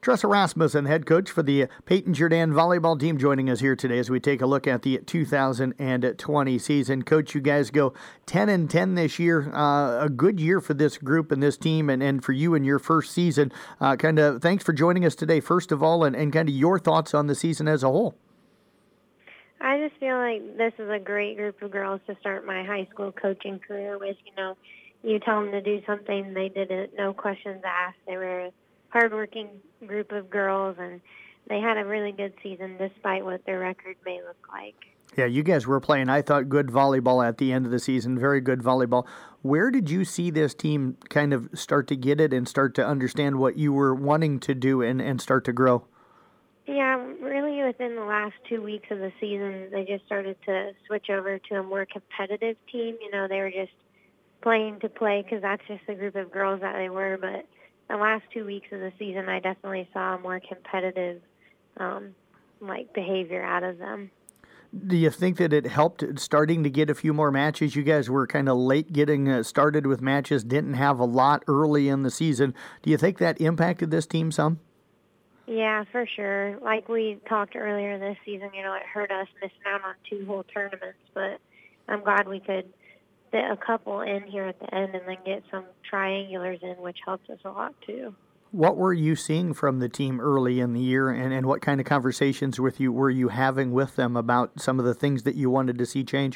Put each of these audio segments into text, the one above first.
Tressa Rasmussen, head coach for the Peyton Jordan volleyball team, joining us here today as we take a look at the 2020 season. Coach, you guys go 10-10 this year. A good year for this group and this team, and for you in your first season. Thanks for joining us today, first of all, and kind of your thoughts on the season as a whole. I just feel like this is a great group of girls to start my high school coaching career with. You tell them to do something, they did it, no questions asked. They were a hardworking group of girls, and they had a really good season despite what their record may look like. Yeah, you guys were playing, I thought, good volleyball at the end of the season, very good volleyball. Where did you see this team kind of start to get it and start to understand what you were wanting to do and start to grow? Yeah, really within the last 2 weeks of the season, they just started to switch over to a more competitive team. They were just playing to play because that's just the group of girls that they were. But the last 2 weeks of the season, I definitely saw a more competitive behavior out of them. Do you think that it helped starting to get a few more matches? You guys were kind of late getting started with matches, didn't have a lot early in the season. Do you think that impacted this team some? Yeah, for sure. Like we talked earlier this season, it hurt us missing out on 2 whole tournaments, but I'm glad we could fit a couple in here at the end and then get some triangulars in, which helps us a lot too. What were you seeing from the team early in the year, and what kind of conversations were you having with them about some of the things that you wanted to see change?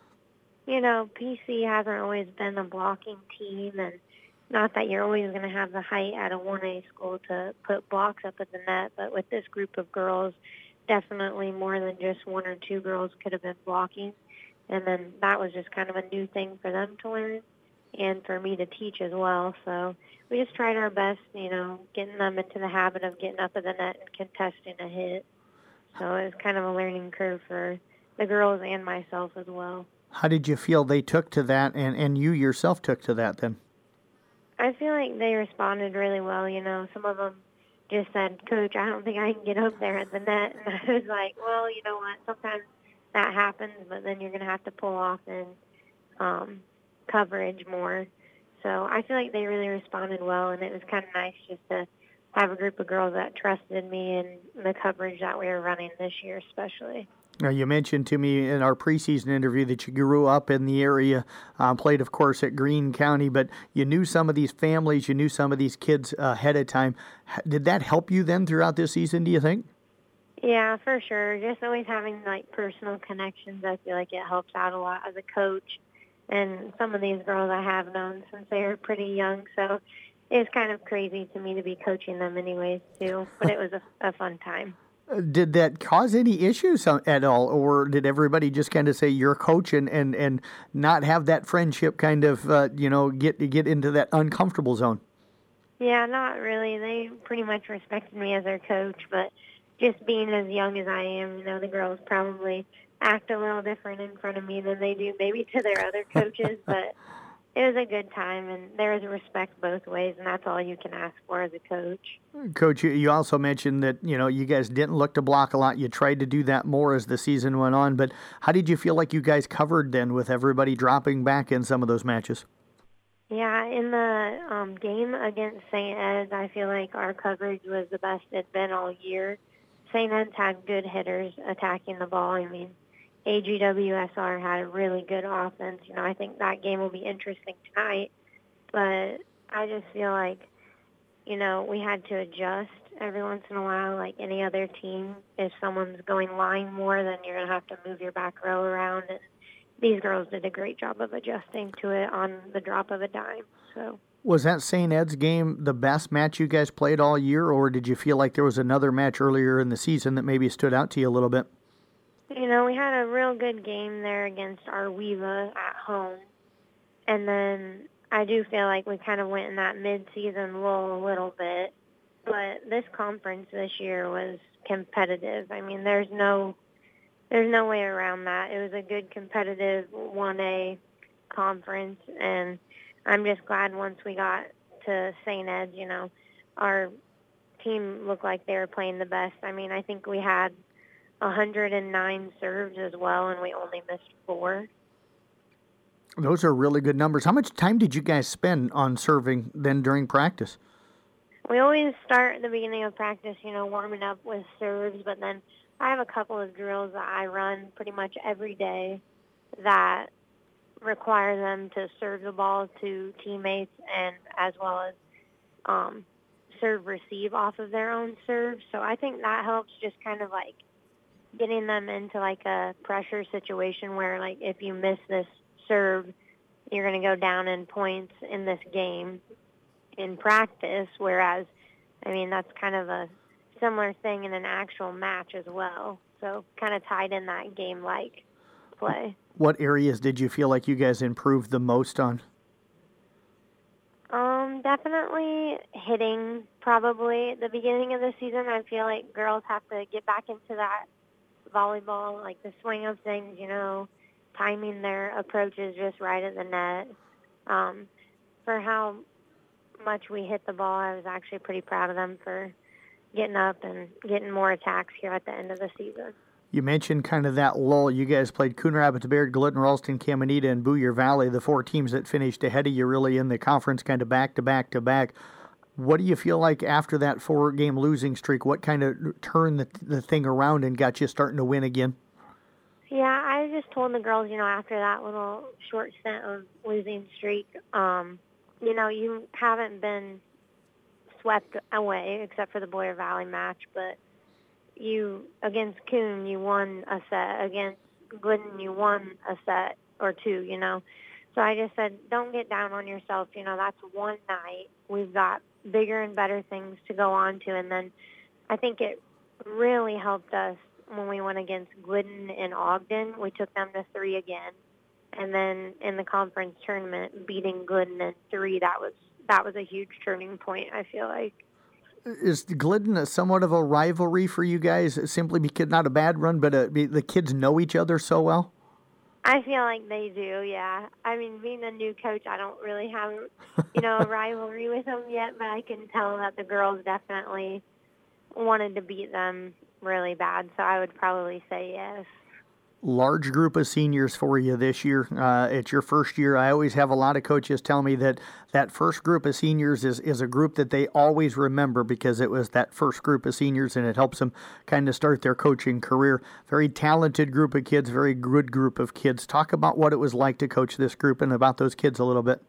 PC hasn't always been a blocking team, and not that you're always going to have the height at a 1A school to put blocks up at the net, but with this group of girls, definitely more than just 1 or 2 girls could have been blocking. And then that was just kind of a new thing for them to learn and for me to teach as well. So we just tried our best, getting them into the habit of getting up at the net and contesting a hit. So it was kind of a learning curve for the girls and myself as well. How did you feel they took to that and you yourself took to that then? I feel like they responded really well. Some of them just said, "Coach, I don't think I can get up there at the net." And I was like, well, you know what? Sometimes that happens, but then you're going to have to pull off in coverage more. So I feel like they really responded well, and it was kind of nice just to have a group of girls that trusted me and the coverage that we were running this year especially. Now, you mentioned to me in our preseason interview that you grew up in the area, played, of course, at Greene County, but you knew some of these families, you knew some of these kids ahead of time. Did that help you then throughout this season, do you think? Yeah, for sure. Just always having, personal connections, I feel like it helps out a lot as a coach. And some of these girls I have known since they were pretty young, so it's kind of crazy to me to be coaching them anyways, too. But it was a fun time. Did that cause any issues at all, or did everybody just kind of say you're a coach and not have that friendship kind of, get into that uncomfortable zone? Yeah, not really. They pretty much respected me as their coach, but just being as young as I am, the girls probably act a little different in front of me than they do maybe to their other coaches, but it was a good time, and there was respect both ways, and that's all you can ask for as a coach. Coach, you also mentioned that, you guys didn't look to block a lot. You tried to do that more as the season went on, but how did you feel like you guys covered then with everybody dropping back in some of those matches? Yeah, in the game against St. Ed's, I feel like our coverage was the best it's been all year. St. Ed's had good hitters attacking the ball. I mean, AGWSR had a really good offense. I think that game will be interesting tonight. But I just feel like, we had to adjust every once in a while, like any other team. If someone's going line more, then you're going to have to move your back row around. And these girls did a great job of adjusting to it on the drop of a dime. So. Was that St. Ed's game the best match you guys played all year, or did you feel like there was another match earlier in the season that maybe stood out to you a little bit? We had a real good game there against Arweva at home. And then I do feel like we kind of went in that mid-season lull a little bit. But this conference this year was competitive. I mean, there's no way around that. It was a good competitive 1A conference, and I'm just glad once we got to St. Ed's, our team looked like they were playing the best. I mean, I think we had 109 serves as well, and we only missed 4. Those are really good numbers. How much time did you guys spend on serving then during practice? We always start at the beginning of practice, warming up with serves, but then I have a couple of drills that I run pretty much every day that require them to serve the ball to teammates and as well as serve receive off of their own serve. So I think that helps just kind of like getting them into like a pressure situation where like if you miss this serve, you're going to go down in points in this game in practice, whereas, I mean, that's kind of a similar thing in an actual match as well. So kind of tied in that game-like play. What areas did you feel like you guys improved the most on? Definitely hitting probably. At the beginning of the season, I feel like girls have to get back into that volleyball, like the swing of things, timing their approaches just right at the net. For how much we hit the ball, I was actually pretty proud of them for getting up and getting more attacks here at the end of the season. You mentioned kind of that lull. You guys played Coon Rapids, Bayard, Glidden, Ralston, Caminita, and Boyer Valley, the four teams that finished ahead of you really in the conference kind of back to back to back. What do you feel like after that 4-game losing streak? What kind of turned the thing around and got you starting to win again? Yeah, I just told the girls, after that little short stint of losing streak, you haven't been swept away except for the Boyer Valley match, but you, against Coon, you won a set. Against Glidden, you won a set or two, So I just said, don't get down on yourself. That's one night. We've got bigger and better things to go on to. And then I think it really helped us when we went against Glidden and Ogden. We took them to 3 again. And then in the conference tournament, beating Glidden in 3, that was a huge turning point, I feel like. Is Glidden somewhat of a rivalry for you guys, simply because not a bad run, but the kids know each other so well? I feel like they do, yeah. I mean, being a new coach, I don't really have, a rivalry with them yet, but I can tell that the girls definitely wanted to beat them really bad, so I would probably say yes. Large group of seniors for you this year. It's your first year. I always have a lot of coaches tell me that first group of seniors is a group that they always remember because it was that first group of seniors and it helps them kind of start their coaching career. Very talented group of kids, very good group of kids. Talk about what it was like to coach this group and about those kids a little bit.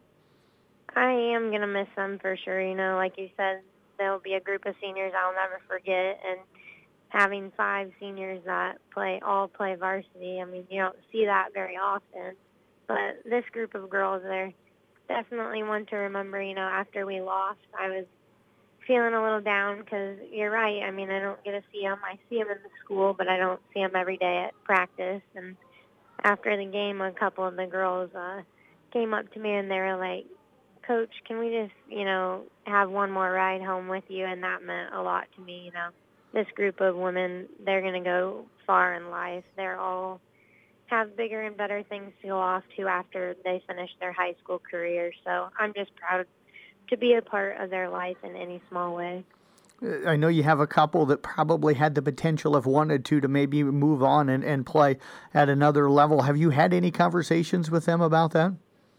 I am going to miss them for sure. Like you said, there'll be a group of seniors I'll never forget, and having 5 seniors that all play varsity, I mean, you don't see that very often. But this group of girls, they're definitely one to remember. After we lost, I was feeling a little down because you're right. I mean, I don't get to see them. I see them in the school, but I don't see them every day at practice. And after the game, a couple of the girls came up to me and they were like, Coach, can we just, have one more ride home with you? And that meant a lot to me, This group of women, they're going to go far in life. They're all have bigger and better things to go off to after they finish their high school career. So I'm just proud to be a part of their life in any small way. I know you have a couple that probably had the potential, if wanted to maybe move on and play at another level. Have you had any conversations with them about that?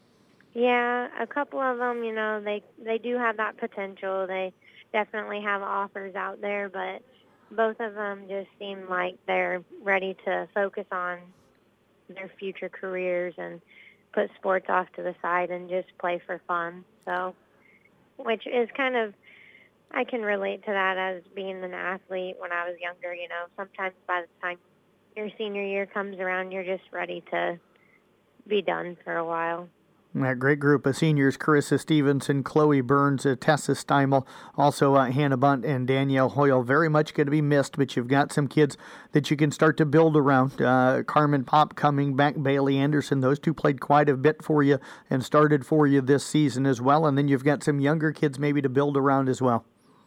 Yeah, a couple of them, they do have that potential. They definitely have offers out there, but both of them just seem like they're ready to focus on their future careers and put sports off to the side and just play for fun. So, which is kind of, I can relate to that as being an athlete when I was younger. Sometimes by the time your senior year comes around, you're just ready to be done for a while. That great group of seniors, Carissa Stevenson, Chloe Burns, Tessa Steimel, also Hannah Bunt and Danielle Hoyle, very much going to be missed, but you've got some kids that you can start to build around. Carmen Pop coming back, Bailey Anderson, those two played quite a bit for you and started for you this season as well, and then you've got some younger kids maybe to build around as well.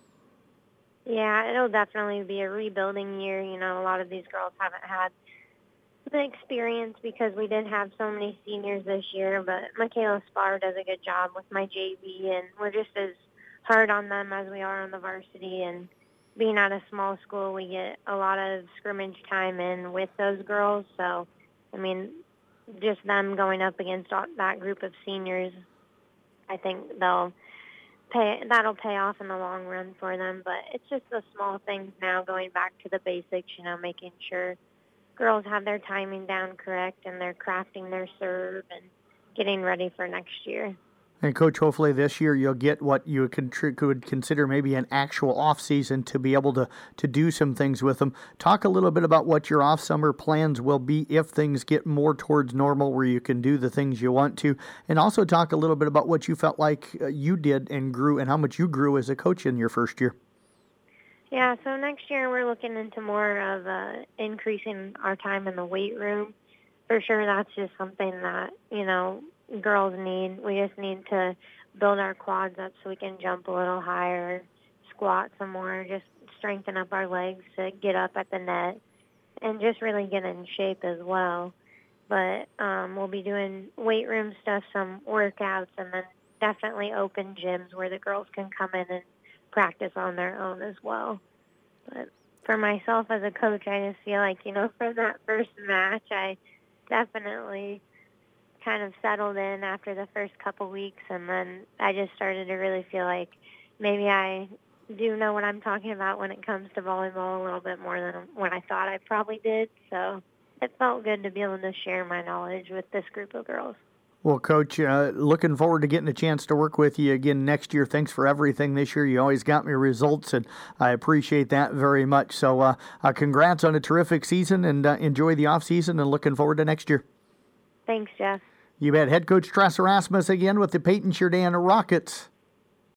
Yeah, it'll definitely be a rebuilding year. A lot of these girls haven't had the experience because we did have so many seniors this year, but Michaela Spar does a good job with my JV, and we're just as hard on them as we are on the varsity. And being at a small school, we get a lot of scrimmage time in with those girls. So, I mean, just them going up against that group of seniors, I think they'll that'll pay off in the long run for them. But it's just the small things now, going back to the basics, making sure girls have their timing down correct and they're crafting their serve and getting ready for next year. And, Coach, hopefully this year you'll get what you could consider maybe an actual off-season to be able to do some things with them. Talk a little bit about what your off-summer plans will be if things get more towards normal where you can do the things you want to. And also talk a little bit about what you felt like you did and grew and how much you grew as a coach in your first year. Yeah, so next year we're looking into more of increasing our time in the weight room. For sure, that's just something that, girls need. We just need to build our quads up so we can jump a little higher, squat some more, just strengthen up our legs to get up at the net, and just really get in shape as well. But we'll be doing weight room stuff, some workouts, and then definitely open gyms where the girls can come in and practice on their own as well. But for myself as a coach, I just feel like, from that first match, I definitely kind of settled in after the first couple weeks, and then I just started to really feel like maybe I do know what I'm talking about when it comes to volleyball a little bit more than what I thought I probably did. So it felt good to be able to share my knowledge with this group of girls. Well, Coach, looking forward to getting a chance to work with you again next year. Thanks for everything this year. You always got me results, and I appreciate that very much. So congrats on a terrific season, and enjoy the off season, and looking forward to next year. Thanks, Jeff. You bet. Head coach Tressa Rasmus again with the Peyton Sheridan Rockets.